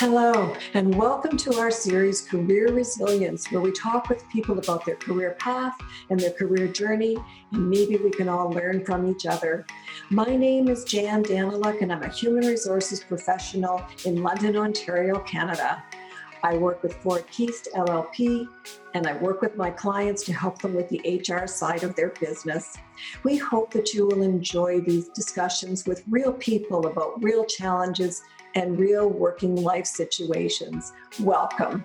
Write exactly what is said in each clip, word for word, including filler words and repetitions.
Hello, and welcome to our series, Career Resilience, where we talk with people about their career path and their career journey, and maybe we can all learn from each other. My name is Jan Daniluk, and I'm a human resources professional in London, Ontario, Canada. I work with Ford Keast L L P, and I work with my clients to help them with the H R side of their business. We hope that you will enjoy these discussions with real people about real challenges and real working life situations. Welcome.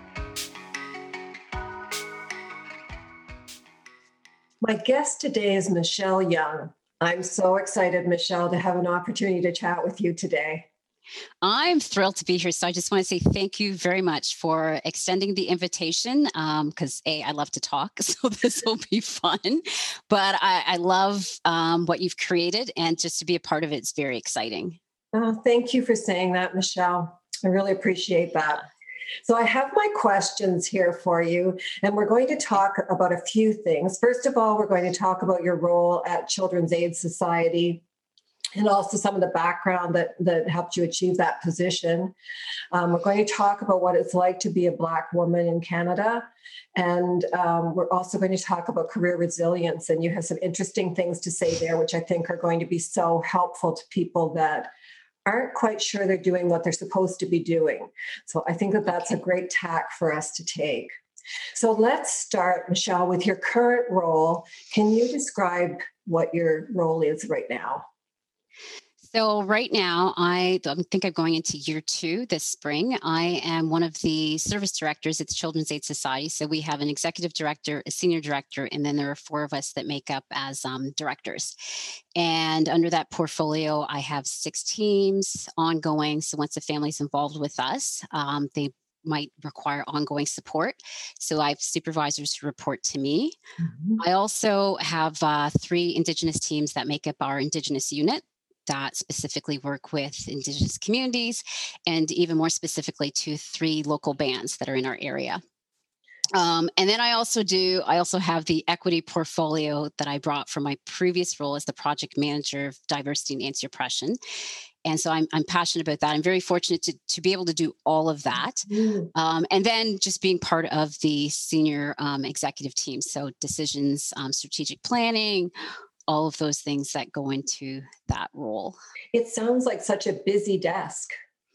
My guest today is Michelle Young. I'm so excited, Michelle, to have an opportunity to chat with you today. I'm thrilled to be here. So I just want to say thank you very much for extending the invitation because um, A, I love to talk, so this will be fun. But I, I love um, what you've created, and just to be a part of it is very exciting. Oh, thank you for saying that, Michelle. I really appreciate that. So I have my questions here for you, and we're going to talk about a few things. First of all, we're going to talk about your role at Children's Aid Society, and also some of the background that, that helped you achieve that position. Um, we're going to talk about what it's like to be a Black woman in Canada. And um, we're also going to talk about career resilience. And you have some interesting things to say there, which I think are going to be so helpful to people that aren't quite sure they're doing what they're supposed to be doing. So I think that that's a great tack for us to take. So let's start, Michelle, with your current role. Can you describe what your role is right now? So right now, I, I think I'm going into year two this spring. I am one of the service directors at the Children's Aid Society. So we have an executive director, a senior director, and then there are four of us that make up as um, directors. And under that portfolio, I have six teams ongoing. So once a family's involved with us, um, they might require ongoing support. So I have supervisors who report to me. Mm-hmm. I also have uh, three Indigenous teams that make up our Indigenous unit that specifically work with Indigenous communities, and even more specifically to three local bands that are in our area. Um, and then I also do, I also have the equity portfolio that I brought from my previous role as the project manager of diversity and anti-oppression. And so I'm, I'm passionate about that. I'm very fortunate to, to be able to do all of that. Mm. Um, and then just being part of the senior um, executive team. So decisions, um, strategic planning, all of those things that go into that role. It sounds like such a busy desk.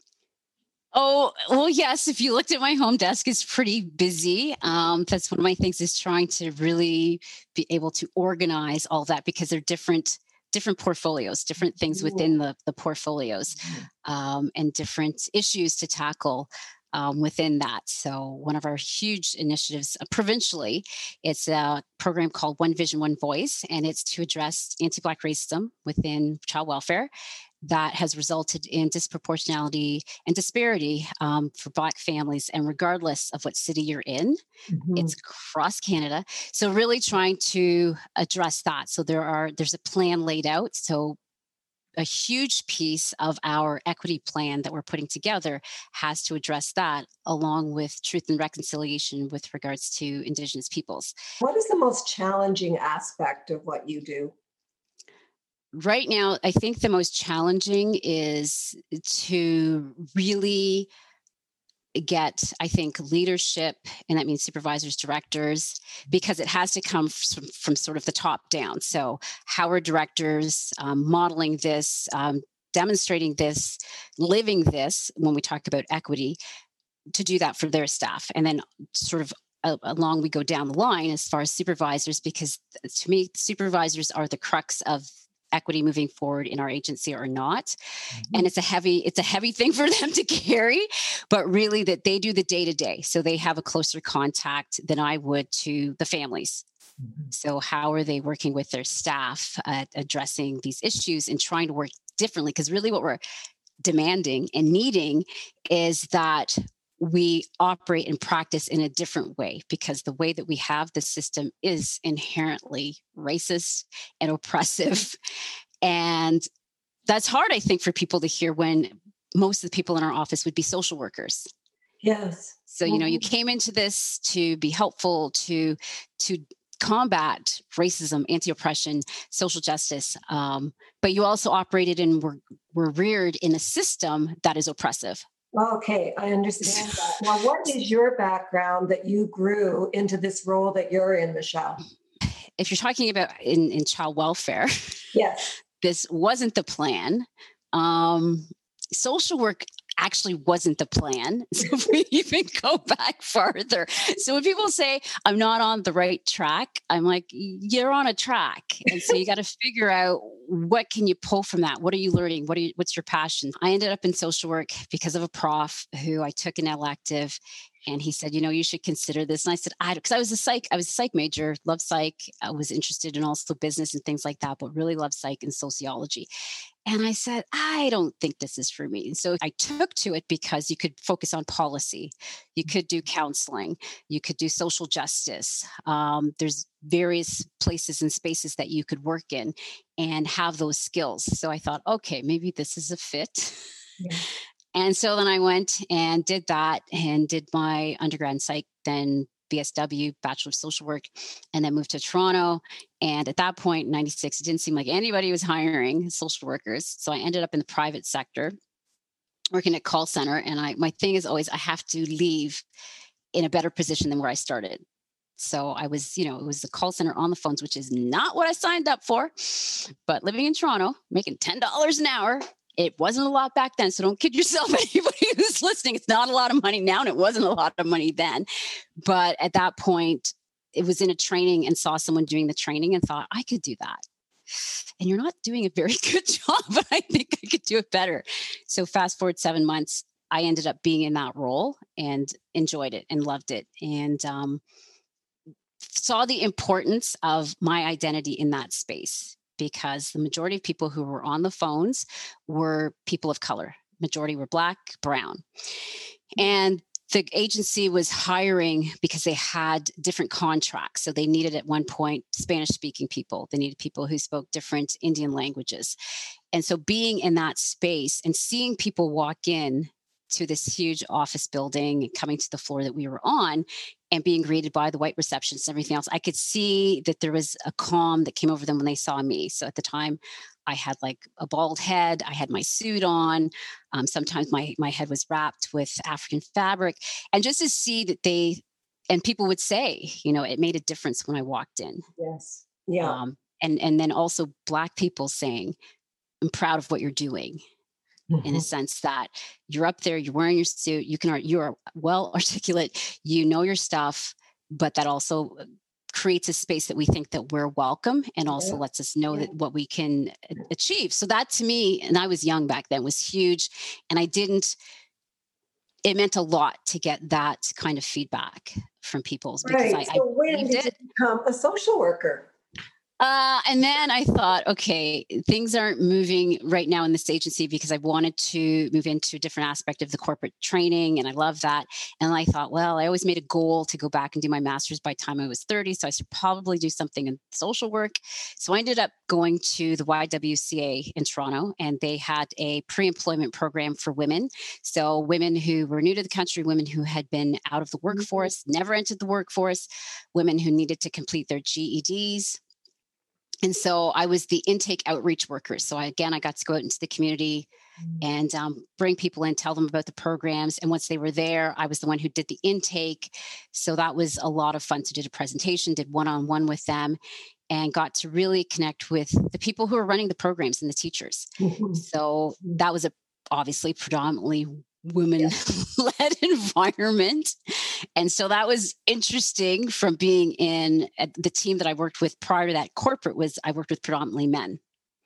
Oh, well, yes. If you looked at my home desk, it's pretty busy. Um, that's one of my things, is trying to really be able to organize all that, because they're different different portfolios, different things within the, the portfolios, um, and different issues to tackle Um, within that. So one of our huge initiatives uh, provincially, it's a program called One Vision, One Voice, and it's to address anti-Black racism within child welfare that has resulted in disproportionality and disparity um, for Black families, and regardless of what city you're in, mm-hmm. It's across Canada. So really trying to address that. So there are there's a plan laid out. So a huge piece of our equity plan that we're putting together has to address that, along with truth and reconciliation with regards to Indigenous peoples. What is the most challenging aspect of what you do? Right now, I think the most challenging is to really get, I think, leadership, and that means supervisors, directors, because it has to come from, from sort of the top down. So how are directors um, modeling this, um, demonstrating this, living this when we talk about equity, to do that for their staff? And then sort of uh, along we go down the line as far as supervisors, because to me, supervisors are the crux of equity moving forward in our agency or not. Mm-hmm. And it's a heavy, it's a heavy thing for them to carry, but really that they do the day-to-day. So they have a closer contact than I would to the families. Mm-hmm. So how are they working with their staff at addressing these issues and trying to work differently? Because really what we're demanding and needing is that we operate and practice in a different way, because the way that we have the system is inherently racist and oppressive. And that's hard, I think, for people to hear when most of the people in our office would be social workers. Yes. So, you know, you came into this to be helpful, to, to combat racism, anti-oppression, social justice. Um, but you also operated and were, were reared in a system that is oppressive. Okay, I understand that. Now, what is your background that you grew into this role that you're in, Michelle? If you're talking about in, in child welfare, Yes. this wasn't the plan. Um, Social work actually wasn't the plan. So if we even go back farther. So when people say I'm not on the right track, I'm like, you're on a track. And so you got to figure out what can you pull from that? What are you learning? What are you, what's your passion? I ended up in social work because of a prof who I took an elective, and he said, you know, you should consider this. And I said, I, because I was a psych, I was a psych major, love psych. I was interested in also business and things like that, but really love psych and sociology. And I said, I don't think this is for me. And so I took to it because you could focus on policy. You could do counseling. You could do social justice. Um, there's various places and spaces that you could work in and have those skills. So I thought, okay, maybe this is a fit. Yeah. And so then I went and did that and did my undergrad in psych, then B S W, Bachelor of Social Work, and then moved to Toronto. And at that point, ninety-six, it didn't seem like anybody was hiring social workers. So I ended up in the private sector, working at call center. And I, my thing is always, I have to leave in a better position than where I started. So I was, you know, it was the call center on the phones, which is not what I signed up for. But living in Toronto, making ten dollars an hour, it wasn't a lot back then. So don't kid yourself, anybody who's listening. It's not a lot of money now, and it wasn't a lot of money then. But at that point, it was in a training and saw someone doing the training and thought, I could do that. And you're not doing a very good job, but I think I could do it better. So fast forward seven months, I ended up being in that role and enjoyed it and loved it. And um, saw the importance of my identity in that space, because the majority of people who were on the phones were people of color. Majority were Black, brown. And the agency was hiring because they had different contracts. So they needed at one point Spanish speaking people. They needed people who spoke different Indian languages. And so being in that space and seeing people walk in to this huge office building, coming to the floor that we were on and being greeted by the white receptionists and everything else, I could see that there was a calm that came over them when they saw me. So at the time, I had like a bald head. I had my suit on. Um, sometimes my my head was wrapped with African fabric. And just to see that they, and people would say, you know, it made a difference when I walked in. Yes. Yeah. Um, and, and then also Black people saying, I'm proud of what you're doing. Mm-hmm. In a sense that you're up there, you're wearing your suit, you can, you're well articulate, you know your stuff, but that also creates a space that we think that we're welcome and also yeah. lets us know yeah. that what we can achieve. So that to me, and I was young back then, was huge. And I didn't, it meant a lot to get that kind of feedback from people because right. I, so I when did it. you become a social worker? Uh, and then I thought, okay, things aren't moving right now in this agency because I wanted to move into a different aspect of the corporate training. And I love that. And I thought, well, I always made a goal to go back and do my master's by the time I was thirty. So I should probably do something in social work. So I ended up going to the Y W C A in Toronto, and they had a pre-employment program for women. So women who were new to the country, women who had been out of the workforce, never entered the workforce, women who needed to complete their G E Ds. And so I was the intake outreach worker. So I, again, I got to go out into the community and um, bring people in, tell them about the programs. And once they were there, I was the one who did the intake. So that was a lot of fun. So did a presentation, did one-on-one with them, and got to really connect with the people who are running the programs and the teachers. Mm-hmm. So that was a obviously predominantly women-led environment. And so that was interesting from being in uh, the team that I worked with prior to that corporate was I worked with predominantly men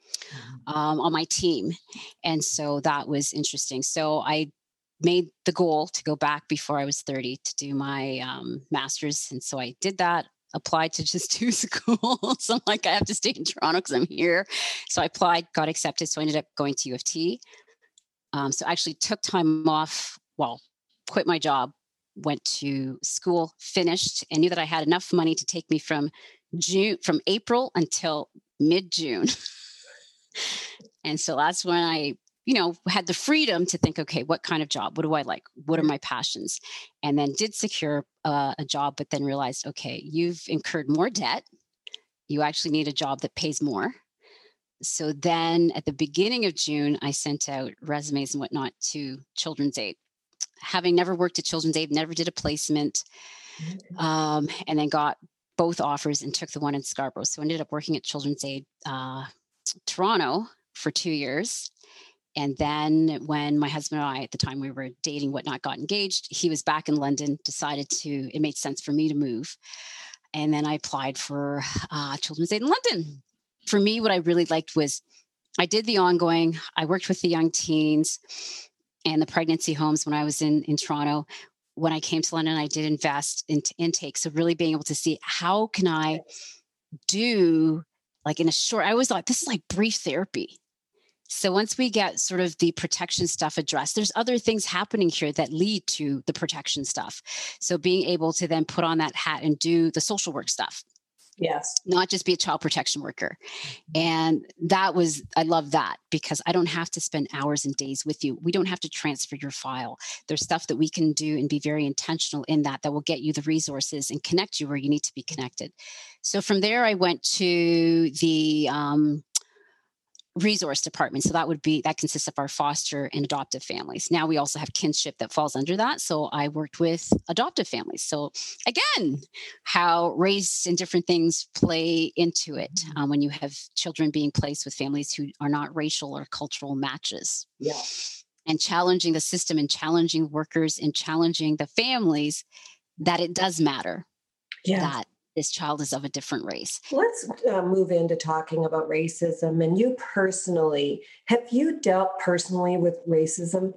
um, on my team. And so that was interesting. So I made the goal to go back before I was thirty to do my um, master's. And so I did that, applied to just two schools. I'm like, I have to stay in Toronto because I'm here. So I applied, got accepted. So I ended up going to U of T. Um, so I actually took time off, well, quit my job, went to school, finished, and knew that I had enough money to take me from June, from April until mid-June. And so that's when I, you know, had the freedom to think, okay, what kind of job? What do I like? What are my passions? And then did secure uh, a job, but then realized, okay, you've incurred more debt. You actually need a job that pays more. So then at the beginning of June, I sent out resumes and whatnot to Children's Aid. having never worked at Children's Aid, never did a placement, um, and then got both offers and took the one in Scarborough. So I ended up working at Children's Aid uh, Toronto for two years. And then when my husband and I, at the time we were dating, whatnot, got engaged, he was back in London, decided to, it made sense for me to move. And then I applied for uh, Children's Aid in London. For me, what I really liked was I did the ongoing, I worked with the young teens and the pregnancy homes when I was in, in Toronto. When I came to London, I did invest into intake. So really being able to see how can I do like in a short, I always thought this is like brief therapy. So once we get sort of the protection stuff addressed, there's other things happening here that lead to the protection stuff. So being able to then put on that hat and do the social work stuff. Yes. Not just be a child protection worker. And that was, I love that because I don't have to spend hours and days with you. We don't have to transfer your file. There's stuff that we can do and be very intentional in that, that will get you the resources and connect you where you need to be connected. So from there, I went to the, um, resource department. So that would be, that consists of our foster and adoptive families. Now we also have kinship that falls under that. So I worked with adoptive families. So again, how race and different things play into it um, when you have children being placed with families who are not racial or cultural matches. Yeah. And challenging the system and challenging workers and challenging the families that it does matter. Yeah. That this child is of a different race. Let's uh, move into talking about racism. And you personally, have you dealt personally with racism?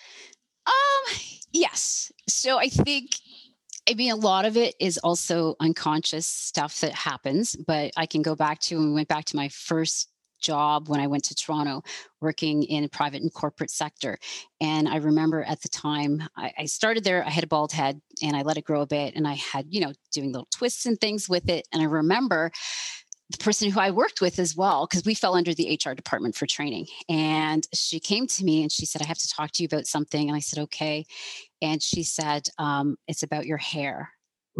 Um, yes. So I think, I mean, a lot of it is also unconscious stuff that happens, but I can go back to when we went back to my first job when I went to Toronto, working in a private and corporate sector. And I remember at the time I, I started there, I had a bald head and I let it grow a bit. And I had, you know, doing little twists and things with it. And I remember the person who I worked with as well, because we fell under the H R department for training. And she came to me and she said, I have to talk to you about something. And I said, okay. And she said, um, it's about your hair.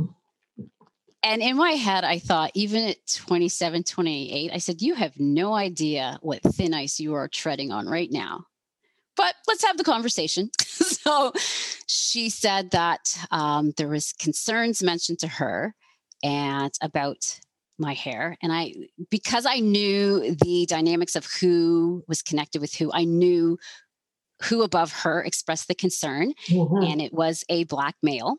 And in my head, I thought, even at twenty-seven, twenty-eight, I said, you have no idea what thin ice you are treading on right now. But let's have the conversation. So she said that um, there was concerns mentioned to her and about my hair. And I, because I knew the dynamics of who was connected with who, I knew who above her expressed the concern. Mm-hmm. And it was a Black male.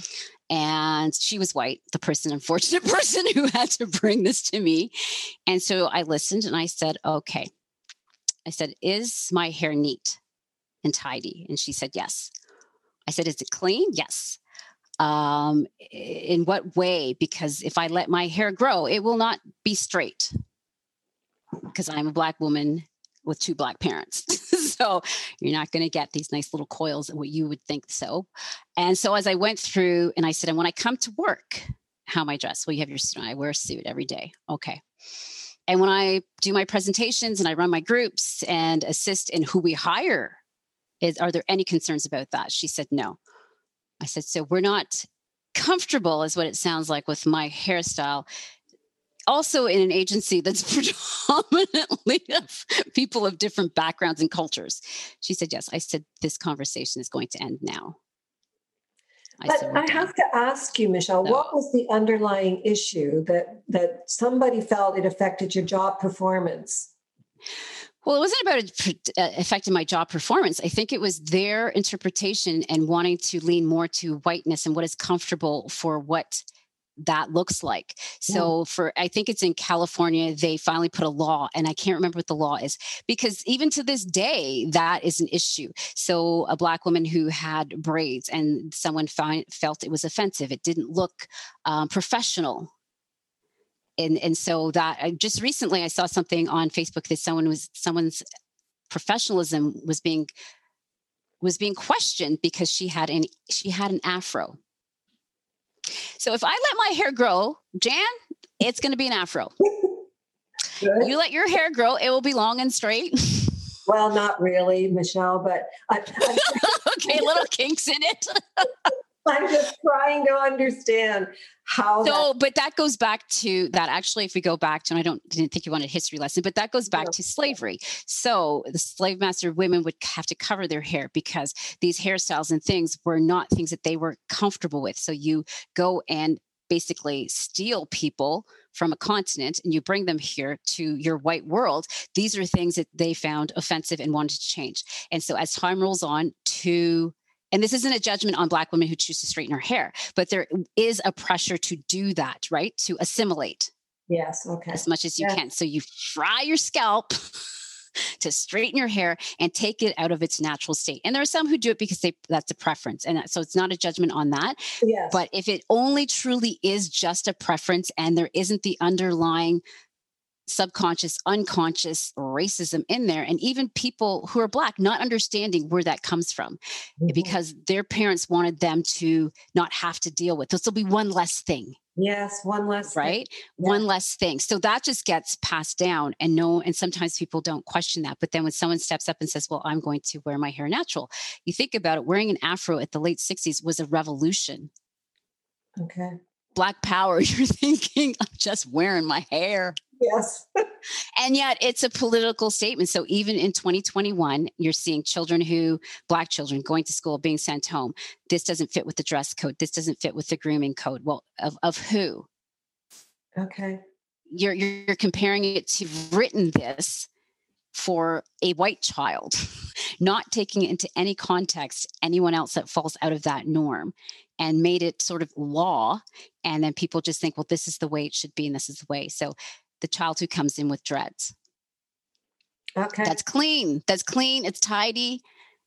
And she was white, the person, unfortunate person who had to bring this to me. And so I listened and I said, okay. I said, is my hair neat and tidy? And she said, yes. I said, is it clean? Yes. Um, in what way? Because if I let my hair grow, it will not be straight because I'm a Black woman with two Black parents. So you're not going to get these nice little coils and what you would think so. And so as I went through and I said, and when I come to work, how am I dressed? Well, you have your suit on. I wear a suit every day. Okay. And when I do my presentations and I run my groups and assist in who we hire, is, are there any concerns about that? She said, no. I said, so we're not comfortable is what it sounds like with my hairstyle. Also in an agency that's predominantly of people of different backgrounds and cultures. She said, yes. I said, this conversation is going to end now. I but said, I have to ask you, Michelle, so, what was the underlying issue that, that somebody felt it affected your job performance? Well, it wasn't about it uh, affecting my job performance. I think it was their interpretation and wanting to lean more to whiteness and what is comfortable for what that looks like. So yeah. for, I think it's in California, they finally put a law, and I can't remember what the law is, because even to this day, that is an issue. So a Black woman who had braids and someone found, felt it was offensive. It didn't look um, professional. And, and so that I just recently I saw something on Facebook that someone was, someone's professionalism was being, was being questioned because she had an, she had an afro. So if I let my hair grow, Jan, it's going to be an afro. Good. You let your hair grow, it will be long and straight. Well, not really, Michelle, but I, okay, little kinks in it. I'm just trying to understand how So, that. but that goes back to that. Actually, if we go back to, and I don't didn't think you wanted a history lesson, but that goes back Yeah. to slavery. So the slave master women would have to cover their hair because these hairstyles and things were not things that they were comfortable with. So you go and basically steal people from a continent and you bring them here to your white world. These are things that they found offensive and wanted to change. And so as time rolls on, to and this isn't a judgment on Black women who choose to straighten her hair, but there is a pressure to do that, right? To assimilate Yes. Okay. as much as you Yeah. can. So you fry your scalp to straighten your hair and take it out of its natural state. And there are some who do it because they that's a preference. And so it's not a judgment on that. Yes. But if it only truly is just a preference and there isn't the underlying subconscious, unconscious racism in there, and even people who are Black not understanding where that comes from Mhm. because their parents wanted them to not have to deal with. This will be one less thing. Yes, one less thing. Right? Yeah. One less thing. So that just gets passed down and no, and sometimes people don't question that. But then when someone steps up and says, well, I'm going to wear my hair natural, you think about it, wearing an afro at the late sixties was a revolution. Okay. Black power, you're thinking, I'm just wearing my hair. Yes. And yet it's a political statement. So even in twenty twenty-one, you're seeing children who, Black children going to school, being sent home. This doesn't fit with the dress code. This doesn't fit with the grooming code. Well, of, of who? Okay. You're, you're comparing it to written this for a white child, not taking it into any context, anyone else that falls out of that norm, and made it sort of law. And then people just think, well, this is the way it should be. And this is the way. So the child who comes in with dreads, Okay. that's clean. That's clean. It's tidy.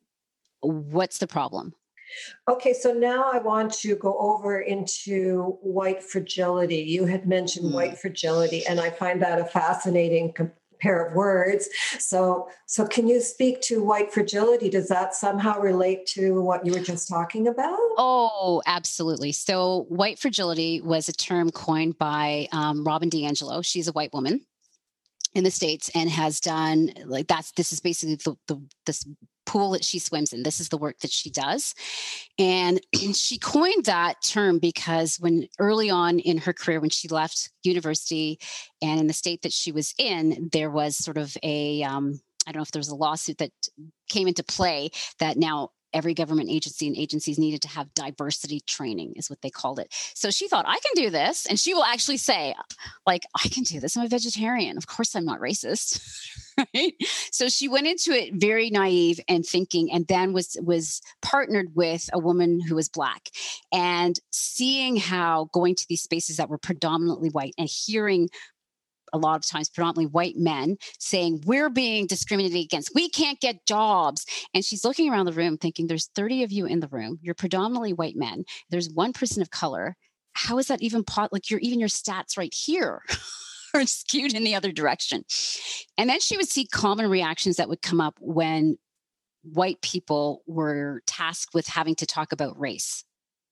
What's the problem? Okay, so now I want to go over into white fragility. You had mentioned Mm. white fragility, and I find that a fascinating com- pair of words. So, so can you speak to white fragility? Does that somehow relate to what you were just talking about? Oh, absolutely. So white fragility was a term coined by um, Robin DiAngelo. She's a white woman in the States and has done like that's this is basically the, the this pool that she swims in. This is the work that she does. And she coined that term because when early on in her career, when she left university and in the state that she was in, there was sort of a um, I don't know if there was a lawsuit that came into play that now every government agency and agencies needed to have diversity training is what they called it. So she thought, I can do this. And she will actually say, like, I can do this. I'm a vegetarian. Of course, I'm not racist. Right? So she went into it very naive and thinking, and then was, was partnered with a woman who was Black and seeing how going to these spaces that were predominantly white and hearing a lot of times predominantly white men saying, we're being discriminated against. We can't get jobs. And she's looking around the room thinking, there's thirty of you in the room. You're predominantly white men. There's one person of color. How is that even pot? Like you're even your stats right here are skewed in the other direction. And then she would see common reactions that would come up when white people were tasked with having to talk about race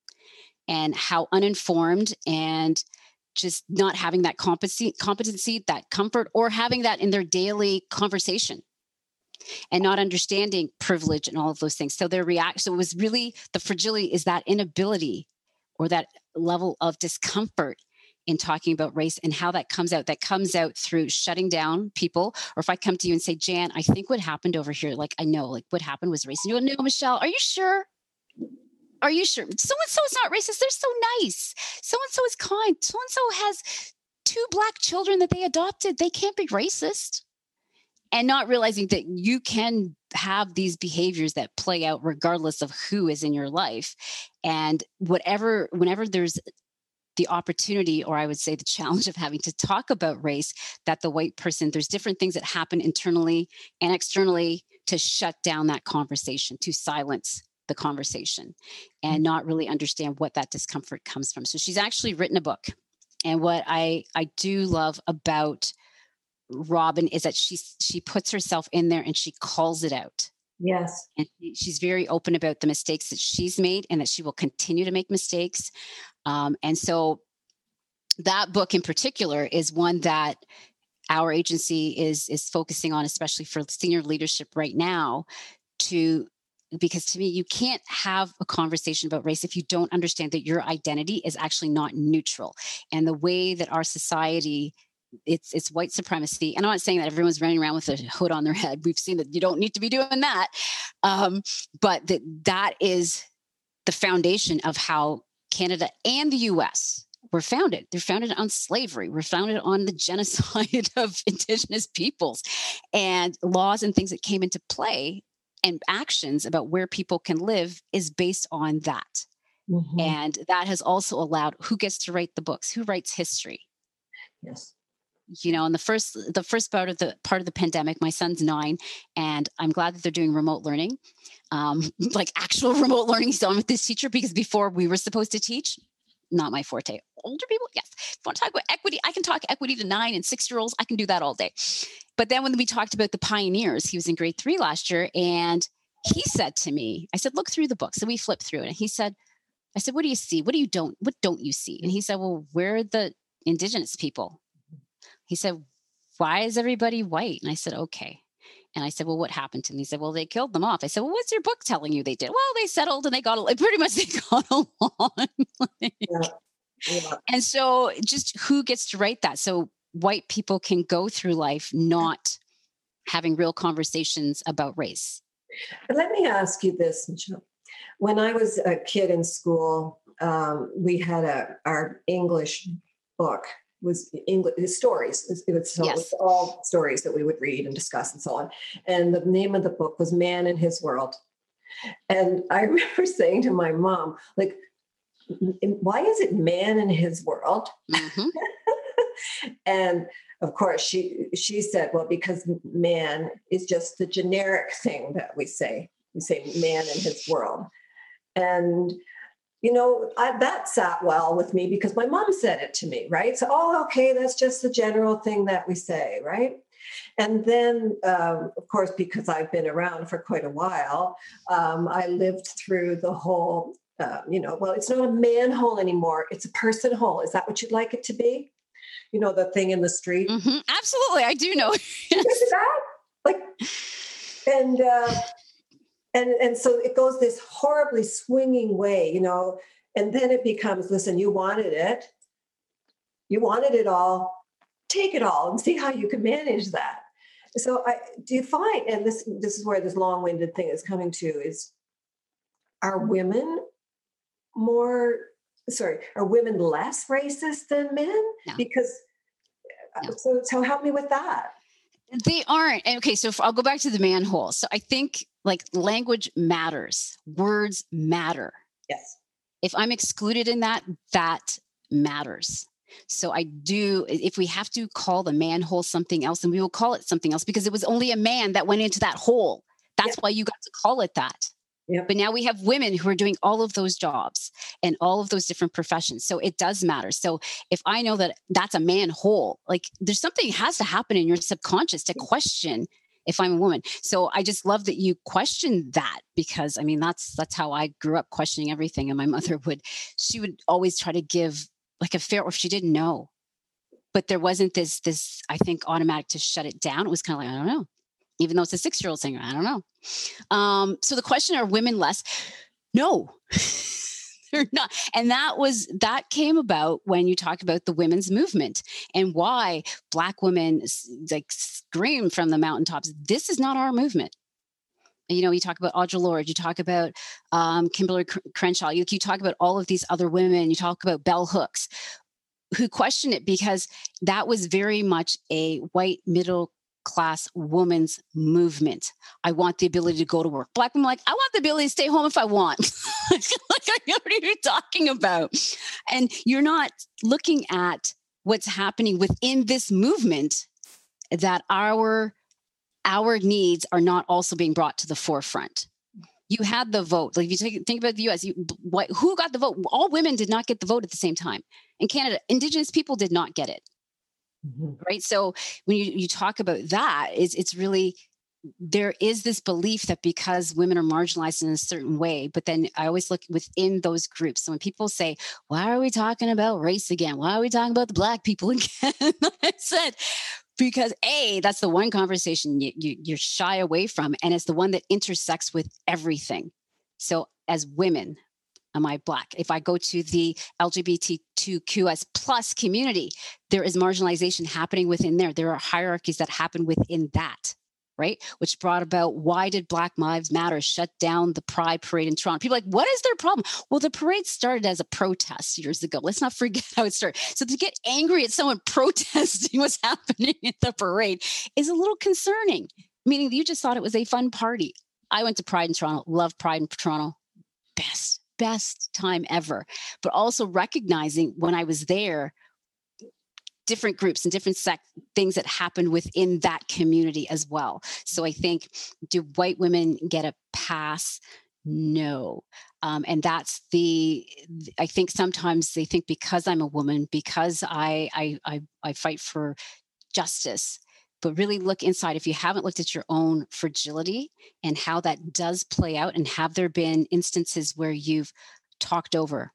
and how uninformed and just not having that competency, competency, that comfort, or having that in their daily conversation and not understanding privilege and all of those things. So their reaction, so it was really the fragility is that inability or that level of discomfort in talking about race and how that comes out. That comes out through shutting down people. Or if I come to you and say, Jan, I think what happened over here, like I know, like what happened was race. And you go, no, Michelle, are you sure? Are you sure? So-and-so is not racist. They're so nice. So-and-so is kind. So-and-so has two Black children that they adopted. They can't be racist. And not realizing that you can have these behaviors that play out regardless of who is in your life. And whatever, whenever there's the opportunity, or I would say the challenge of having to talk about race, that the white person, there's different things that happen internally and externally to shut down that conversation, to silence the conversation and not really understand what that discomfort comes from. So she's actually written a book. And what I, I do love about Robin is that she, she puts herself in there and she calls it out. Yes. And she's very open about the mistakes that she's made and that she will continue to make mistakes. Um, and so that book in particular is one that our agency is, is focusing on, especially for senior leadership right now, to because to me, you can't have a conversation about race if you don't understand that your identity is actually not neutral. And the way that our society, it's it's white supremacy. And I'm not saying that everyone's running around with a hood on their head. We've seen that you don't need to be doing that. Um, but that that is the foundation of how Canada and the U S were founded. They're founded on slavery. We're founded on the genocide of Indigenous peoples, and laws and things that came into play and actions about where people can live is based on that. Mm-hmm. And that has also allowed who gets to write the books, who writes history. Yes. You know, in the first the first part of the part of the pandemic, my son's nine, and I'm glad that they're doing remote learning, um, like actual remote learning. So I'm with this teacher because before we were supposed to teach, not my forte. Older people, yes. If you want to talk about equity, I can talk equity to nine and six year olds. I can do that all day. But then when we talked about the pioneers, he was in grade three last year, and he said to me, I said, look through the book. So we flipped through it, and he said, I said, what do you see? What do you don't? What don't you see? And he said, well, we're the Indigenous people. He said, why is everybody white? And I said, okay. And I said, well, what happened to them? He said, well, they killed them off. I said, well, what's your book telling you they did? Well, they settled and they got, pretty much they got along. Like, yeah. Yeah. And so just who gets to write that? So white people can go through life not having real conversations about race. But let me ask you this, Michelle. When I was a kid in school, um, we had a our English book. was English stories. It was, so yes. It was all stories that we would read and discuss and so on. And the name of the book was Man in His World. And I remember saying to my mom, like, why is it man in his world? Mm-hmm. And of course she, she said, well, because man is just the generic thing that we say, we say man in his world. And you know, I, that sat well with me because my mom said it to me, right? So, oh, okay, that's just the general thing that we say, right? And then, um, of course, because I've been around for quite a while, um, I lived through the whole, uh, you know, well, it's not a manhole anymore. It's a person hole. Is that what you'd like it to be? You know, the thing in the street? Mm-hmm. Absolutely. I do know. Yes. That? Like, and... Uh, And and so it goes this horribly swinging way, you know, and then it becomes, listen, you wanted it. You wanted it all. Take it all and see how you can manage that. So I do you find, and this this is where this long-winded thing is coming to, is are women more, sorry, are women less racist than men? No. Because, no. so so help me with that. They aren't. Okay, so if, I'll go back to the manhole. So I think like language matters. Words matter. Yes. If I'm excluded in that, that matters. So I do, if we have to call the manhole something else, then we will call it something else because it was only a man that went into that hole. That's yep. why you got to call it that. Yep. But now we have women who are doing all of those jobs and all of those different professions. So it does matter. So if I know that that's a manhole, like there's something has to happen in your subconscious to question if I'm a woman. So I just love that you question that because I mean, that's, that's how I grew up questioning everything. And my mother would, she would always try to give like a fair, or if she didn't know, but there wasn't this, this, I think automatic to shut it down. It was kind of like, I don't know. Even though it's a six-year-old saying, I don't know. Um, so the question, are women less? No, they're not. And that was, that came about when you talk about the women's movement and why Black women like scream from the mountaintops, this is not our movement. You know, you talk about Audre Lorde, you talk about um, Kimberly Crenshaw, you, you talk about all of these other women, you talk about Bell Hooks, who question it because that was very much a white middle class woman's movement. I want the ability to go to work. Black women like, I want the ability to stay home if I want. Like, I know what you're talking about. And you're not looking at what's happening within this movement that our, our needs are not also being brought to the forefront. You had the vote. Like if you take, think about the U S, you, what, who got the vote? All women did not get the vote at the same time. In Canada, Indigenous people did not get it. Mm-hmm. Right. So when you, you talk about that, it's, it's really, there is this belief that because women are marginalized in a certain way, but then I always look within those groups. So when people say, why are we talking about race again? Why are we talking about the Black people again? I said, because A, that's the one conversation you, you, you're shy away from, and it's the one that intersects with everything. So as women, am I Black? If I go to the L G B T Q S plus community, there is marginalization happening within there. There are hierarchies that happen within that, right? Which brought about, why did Black Lives Matter shut down the Pride Parade in Toronto? People are like, what is their problem? Well, the parade started as a protest years ago. Let's not forget how it started. So to get angry at someone protesting what's happening at the parade is a little concerning, meaning you just thought it was a fun party. I went to Pride in Toronto, loved Pride in Toronto, best. best time ever, but also recognizing when I was there, different groups and different sec- things that happened within that community as well. So I think, do white women get a pass? No. Um, and that's the, I think sometimes they think because I'm a woman, because I, I, I, I fight for justice, but really look inside. If you haven't looked at your own fragility and how that does play out, and have there been instances where you've talked over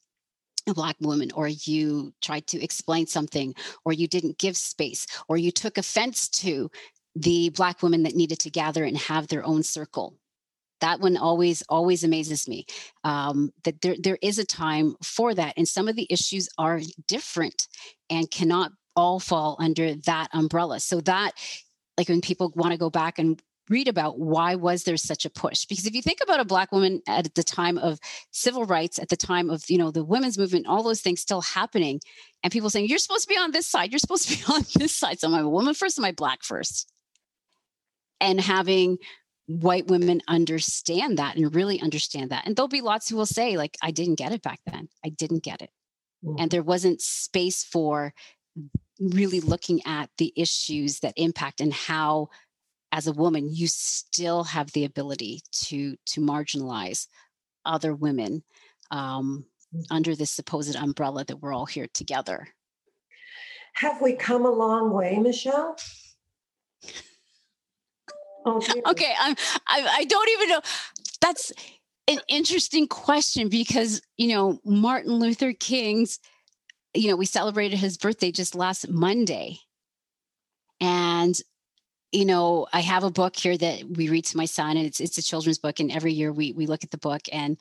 a Black woman, or you tried to explain something, or you didn't give space, or you took offense to the Black women that needed to gather and have their own circle. That one always, always amazes me, um, that there, there is a time for that. And some of the issues are different and cannot all fall under that umbrella. So that, like when people want to go back and read about why was there such a push? Because if you think about a Black woman at the time of civil rights, at the time of, you know, the women's movement, all those things still happening, and people saying, you're supposed to be on this side, you're supposed to be on this side. So am I a woman first? Am I Black first? And having white women understand that and really understand that. And there'll be lots who will say, like, I didn't get it back then. I didn't get it. Mm-hmm. And there wasn't space for really looking at the issues that impact, and how, as a woman, you still have the ability to to marginalize other women um, under this supposed umbrella that we're all here together. Have we come a long way, Michelle? Oh, okay, I'm, I I don't even know. That's an interesting question, because, you know, Martin Luther King's, you know, we celebrated his birthday just last Monday. And, you know, I have a book here that we read to my son, and it's it's a children's book. And every year we we look at the book, and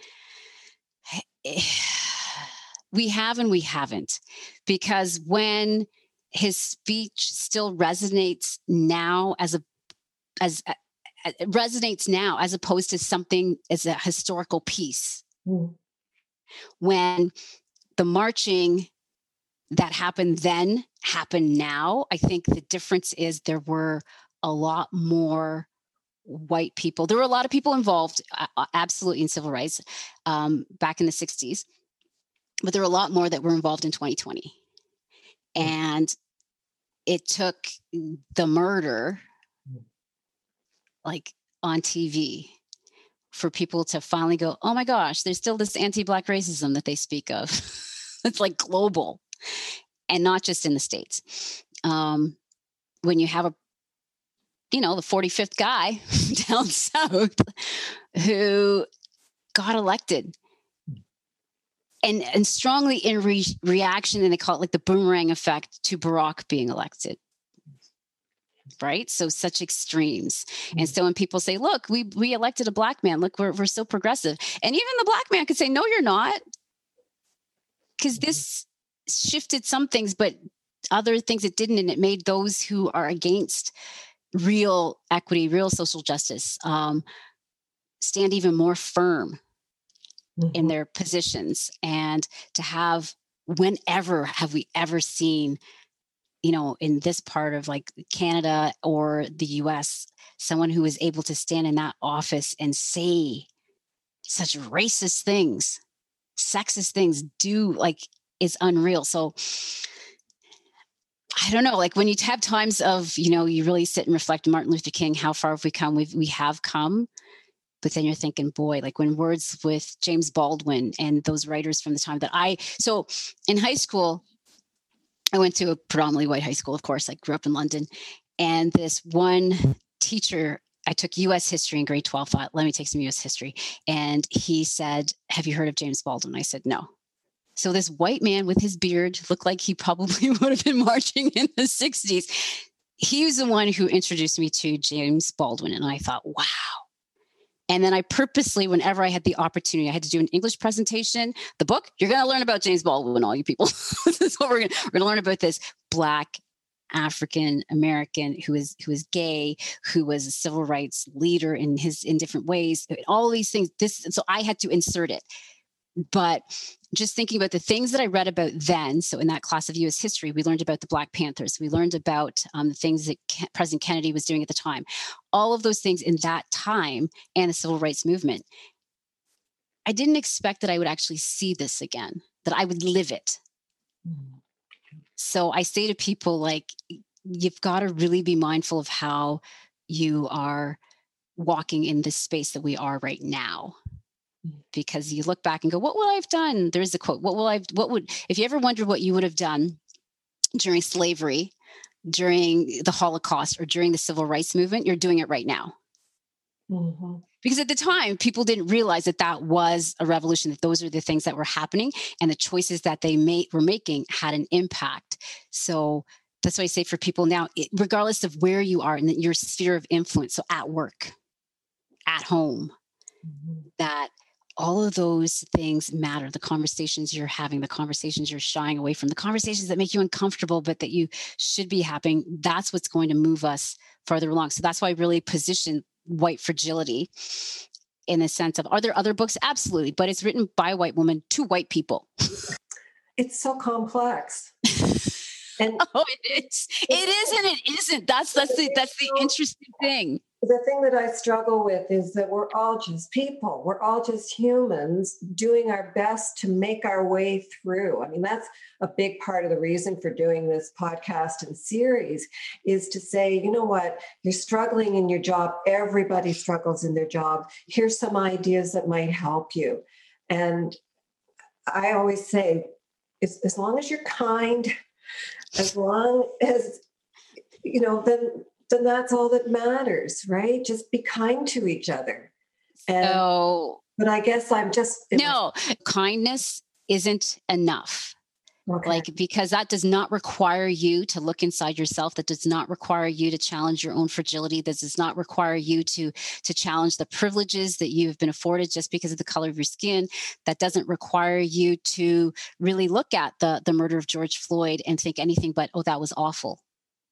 we have and we haven't, because when his speech still resonates now as a as uh, it resonates now as opposed to something as a historical piece. Mm. When the marching that happened then happened now, I think the difference is there were a lot more white people. There were a lot of people involved, uh, absolutely, in civil rights um, back in the sixties, but there were a lot more that were involved in twenty twenty. Mm. And it took the murder, like on T V, for people to finally go, oh my gosh, there's still this anti-Black racism that they speak of. It's like global, and not just in the States. Um, when you have a, you know, the forty-fifth guy down south who got elected, and, and strongly in re- reaction, and they call it like the boomerang effect to Barack being elected. Right? So such extremes. Mm-hmm. And so when people say, look, we we elected a Black man, look, we're we're so progressive. And even the Black man could say, no, you're not. Because mm-hmm. this shifted some things, but other things it didn't. And it made those who are against real equity, real social justice, um, stand even more firm mm-hmm. in their positions. And to have, whenever have we ever seen, you know, in this part of like Canada or the U S, someone who is able to stand in that office and say such racist things, sexist things, do like, is unreal. So I don't know, like when you have times of, you know, you really sit and reflect, Martin Luther King, how far have we come? We've, we have come. But then you're thinking, boy, like when words with James Baldwin and those writers from the time that I, so in high school, I went to a predominantly white high school, of course. I grew up in London. And this one teacher, I took U S history in grade twelve, thought, let me take some U S history. And he said, have you heard of James Baldwin? I said, no. So this white man with his beard looked like he probably would have been marching in the sixties. he was the one who introduced me to James Baldwin. And I thought, wow. And then I purposely, whenever I had the opportunity, I had to do an English presentation. The book, you're going to learn about James Baldwin, all you people. This is what we're going to, we're going to learn about this Black African American who is who is gay, who was a civil rights leader in his in different ways. All these things. This, so I had to insert it. But just thinking about the things that I read about then, so in that class of U S history, we learned about the Black Panthers. We learned about um, the things that Ke- President Kennedy was doing at the time. All of those things in that time and the civil rights movement. I didn't expect that I would actually see this again, that I would live it. Mm-hmm. So I say to people, like, you've got to really be mindful of how you are walking in this space that we are right now. Because you look back and go, what would I have done? There's a quote. What will I, what would, if you ever wondered what you would have done during slavery, during the Holocaust, or during the civil rights movement, you're doing it right now. Mm-hmm. Because at the time, people didn't realize that that was a revolution, that those are the things that were happening, and the choices that they made, were making had an impact. So that's why I say for people now, it, regardless of where you are in your sphere of influence, so at work, at home, mm-hmm. that all of those things matter. The conversations you're having, the conversations you're shying away from, the conversations that make you uncomfortable, but that you should be having, that's what's going to move us farther along. So that's why I really position White Fragility in the sense of, are there other books? Absolutely. But it's written by a white woman to white people. It's so complex. And oh, it is. It is and it isn't. That's that's the that's the interesting thing. The thing that I struggle with is that we're all just people. We're all just humans doing our best to make our way through. I mean, that's a big part of the reason for doing this podcast and series, is to say, you know what, you're struggling in your job. Everybody struggles in their job. Here's some ideas that might help you. And I always say, as, as long as you're kind, as long as, you know, then then that's all that matters, right? Just be kind to each other. And, so, but I guess I'm just... No, my- kindness isn't enough. Okay. Like, because that does not require you to look inside yourself. That does not require you to challenge your own fragility. That does not require you to, to challenge the privileges that you've been afforded just because of the color of your skin. That doesn't require you to really look at the, the murder of George Floyd and think anything but, oh, that was awful.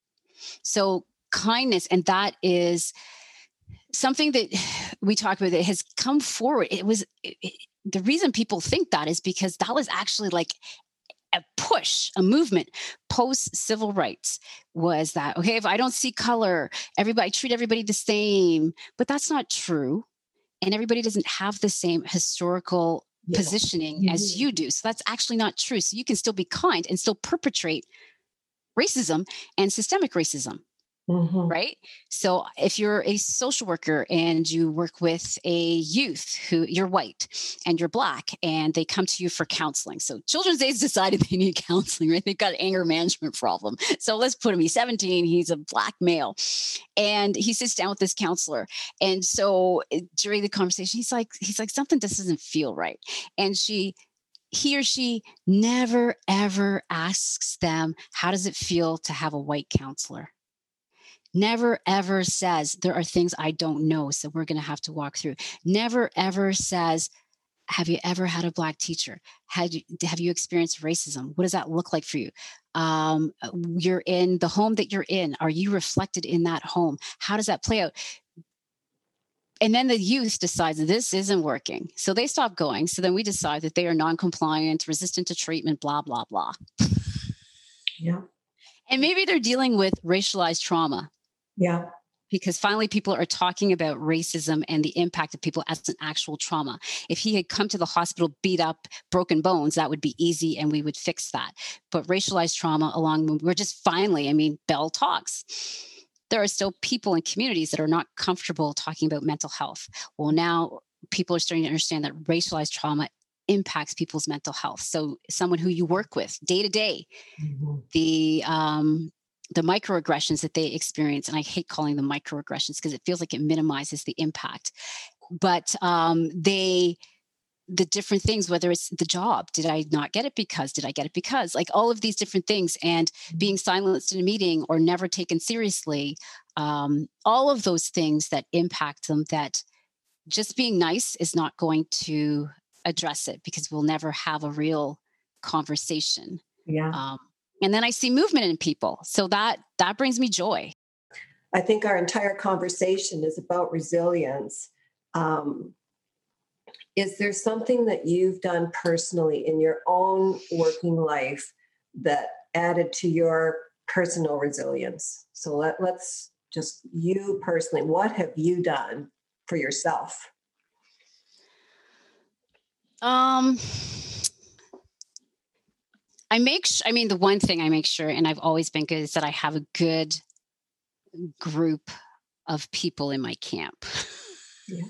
So kindness, and that is something that we talk about that has come forward. It was it, it, the reason people think that is because that was actually like a push, a movement post civil rights, was that, okay, if I don't see color, everybody treat everybody the same, but that's not true. And everybody doesn't have the same historical yeah. positioning mm-hmm. as you do. So that's actually not true. So you can still be kind and still perpetrate racism and systemic racism. Mm-hmm. Right. So if you're a social worker and you work with a youth who you're white and you're Black and they come to you for counseling. So Children's Day's decided they need counseling, right? They've got an anger management problem. So let's put him, he's seventeen, he's a Black male. And he sits down with this counselor. And so during the conversation, he's like, he's like, something just doesn't feel right. And she he or she never, ever asks them, how does it feel to have a white counselor? Never, ever says, there are things I don't know, so we're going to have to walk through. Never, ever says, have you ever had a Black teacher? Had you, have you experienced racism? What does that look like for you? Um, you're in the home that you're in. Are you reflected in that home? How does that play out? And then the youth decides this isn't working. So they stop going. So then we decide that they are non-compliant, resistant to treatment, blah, blah, blah. Yeah. And maybe they're dealing with racialized trauma. Yeah. Because finally people are talking about racism and the impact of people as an actual trauma. If he had come to the hospital, beat up, broken bones, that would be easy and we would fix that. But racialized trauma along, we're just finally, I mean, Bell talks. There are still people in communities that are not comfortable talking about mental health. Well, now people are starting to understand that racialized trauma impacts people's mental health. So someone who you work with day to day, mm-hmm. the um, the microaggressions that they experience, and I hate calling them microaggressions because it feels like it minimizes the impact, but um, they the different things, whether it's the job, did I not get it because, did I get it because, like all of these different things, and being silenced in a meeting or never taken seriously, um, all of those things that impact them, that just being nice is not going to address it, because we'll never have a real conversation. Yeah. Um, and then I see movement in people. So that, that brings me joy. I think our entire conversation is about resilience. Um, is there something that you've done personally in your own working life that added to your personal resilience? So let, let's just, you personally, what have you done for yourself? Um, I make, sh- I mean, the one thing I make sure, and I've always been good, is that I have a good group of people in my camp. Yeah.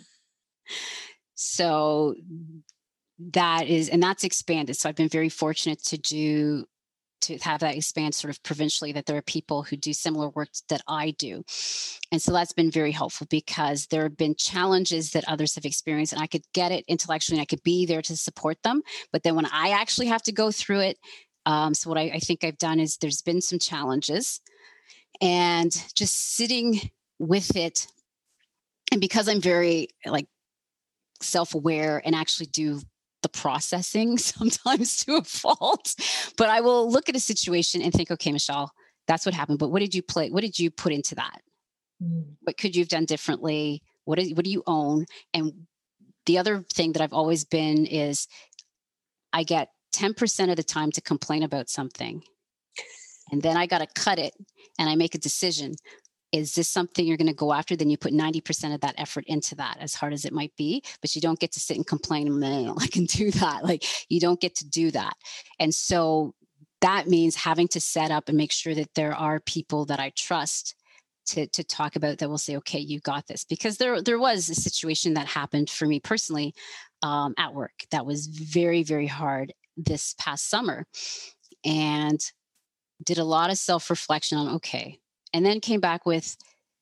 So that is, and that's expanded. So I've been very fortunate to do, to have that expand sort of provincially, that there are people who do similar work that I do. And so that's been very helpful, because there have been challenges that others have experienced, and I could get it intellectually and I could be there to support them. But then when I actually have to go through it, um, so what I, I think I've done is there's been some challenges, and just sitting with it. And because I'm very like self-aware and actually do the processing sometimes to a fault, but I will look at a situation and think, okay, Michelle, that's what happened. But what did you play? What did you put into that? Mm. What could you have done differently? What is, what do you own? And the other thing that I've always been is I get ten percent of the time to complain about something. And then I got to cut it and I make a decision. Is this something you're going to go after? Then you put ninety percent of that effort into that, as hard as it might be, but you don't get to sit and complain, man, I can do that. Like, you don't get to do that. And so that means having to set up and make sure that there are people that I trust to, to talk about, that will say, okay, you got this. Because there, there was a situation that happened for me personally um, at work that was very, very hard this past summer, and did a lot of self-reflection on, okay, and then came back with,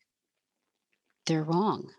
they're wrong.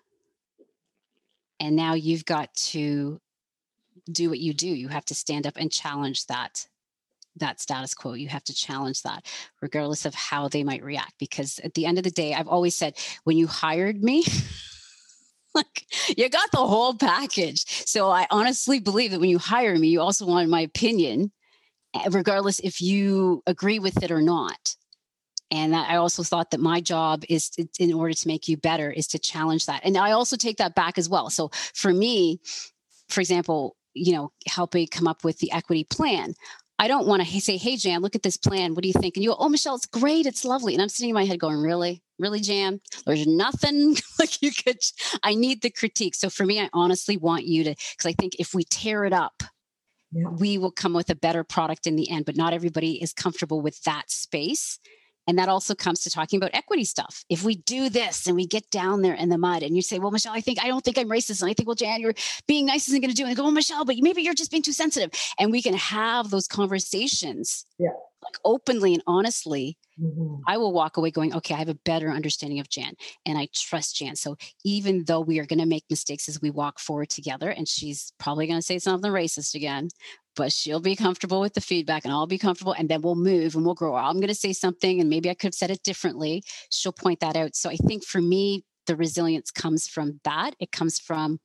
And now you've got to do what you do. You have to stand up and challenge that, that status quo. You have to challenge that, regardless of how they might react. Because at the end of the day, I've always said, when you hired me, like, you got the whole package. So I honestly believe that when you hire me, you also wanted my opinion, regardless if you agree with it or not. And I also thought that my job is, to, in order to make you better, is to challenge that. And I also take that back as well. So for me, for example, you know, helping come up with the equity plan, I don't want to say, hey, Jan, look at this plan. What do you think? And you go, oh, Michelle, it's great. It's lovely. And I'm sitting in my head going, really, really, Jan? There's nothing like you could, I need the critique. So for me, I honestly want you to, because I think if we tear it up, yeah, we will come with a better product in the end. But not everybody is comfortable with that space. And that also comes to talking about equity stuff. If we do this and we get down there in the mud and you say, well, Michelle, I think, I don't think I'm racist. And I think, well, Jan, you're being nice isn't going to do it. And I go, well, Michelle, but maybe you're just being too sensitive. And we can have those conversations, yeah, like openly and honestly. Mm-hmm. I will walk away going, okay, I have a better understanding of Jan and I trust Jan. So even though we are going to make mistakes as we walk forward together, and she's probably going to say something racist again, but she'll be comfortable with the feedback and I'll be comfortable, and then we'll move and we'll grow. I'm going to say something and maybe I could have said it differently. She'll point that out. So I think for me, the resilience comes from that. It comes from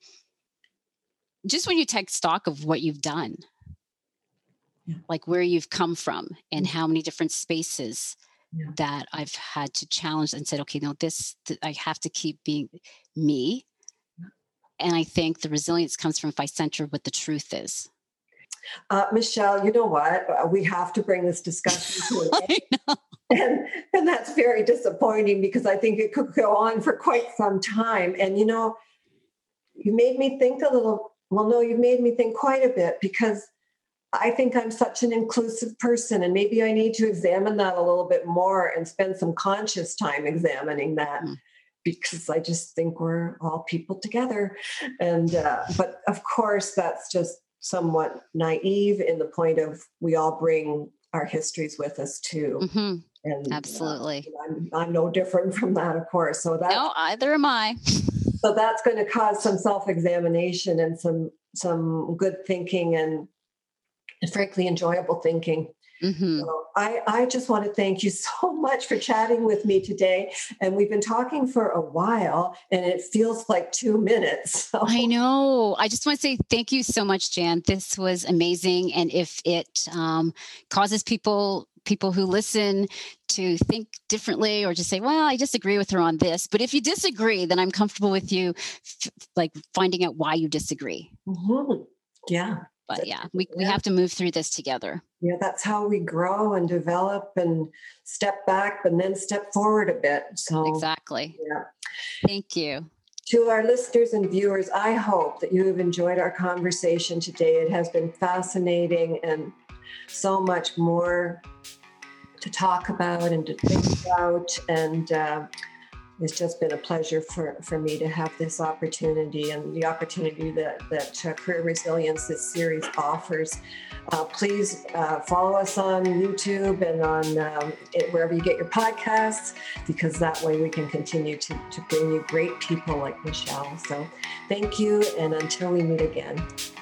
just when you take stock of what you've done, yeah, like where you've come from and how many different spaces, yeah, that I've had to challenge and said, okay, no, this, th- I have to keep being me. And I think the resilience comes from if I center what the truth is. Uh, Michelle, you know what? We have to bring this discussion to an end. And, and that's very disappointing, because I think it could go on for quite some time. And, you know, you made me think a little, well, no, you made me think quite a bit, because I think I'm such an inclusive person, and maybe I need to examine that a little bit more and spend some conscious time examining that, mm. because I just think we're all people together. And, uh, but of course, that's just somewhat naive in the point of we all bring our histories with us too. Mm-hmm. And absolutely. Uh, I'm, I'm no different from that, of course. So that, no, either am I. So that's going to cause some self-examination and some some good thinking and, and frankly, enjoyable thinking. Mm-hmm. So I, I just want to thank you so much for chatting with me today. And we've been talking for a while and it feels like two minutes. So. I know. I just want to say thank you so much, Jan. This was amazing. And if it um, causes people people who listen to think differently or just say, well, I disagree with her on this. But if you disagree, then I'm comfortable with you f- like finding out why you disagree. Mm-hmm. Yeah. But yeah, we, we have to move through this together. Yeah, that's how we grow and develop and step back and then step forward a bit. So exactly. Yeah. Thank you. To our listeners and viewers, I hope that you have enjoyed our conversation today. It has been fascinating and so much more to talk about and to think about. And uh, it's just been a pleasure for, for me to have this opportunity and the opportunity that, that uh, Career Resilience, this series, offers. Uh, please uh, follow us on YouTube and on um, it, wherever you get your podcasts, because that way we can continue to, to bring you great people like Michelle. So thank you. And until we meet again.